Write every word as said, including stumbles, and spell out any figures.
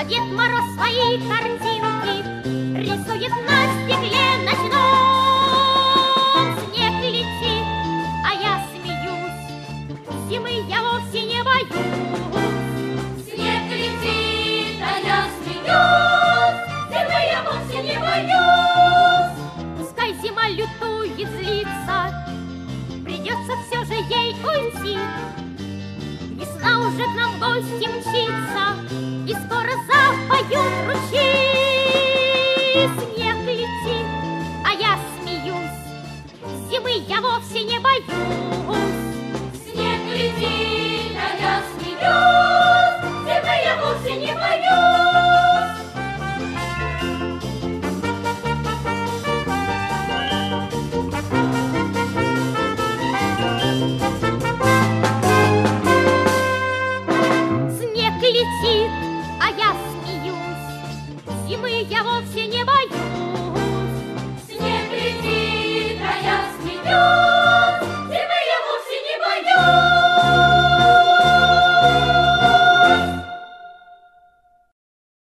Дед Мороз свои картинки рисует на стекле ночном. Снег летит, а я смеюсь, зимы я вовсе не боюсь. Снег летит, а я смеюсь, зимы я вовсе не боюсь. Пускай зима лютует, злится, придется все же ей уйти. Весна уже к нам в гости мчится, и скоро запоют ручьи. Снег летит, а я смеюсь, зимы я вовсе не боюсь. Снег летит, а я смеюсь, зимы я вовсе не боюсь. Снег летит, а я смеюсь, зимы я вовсе не боюсь.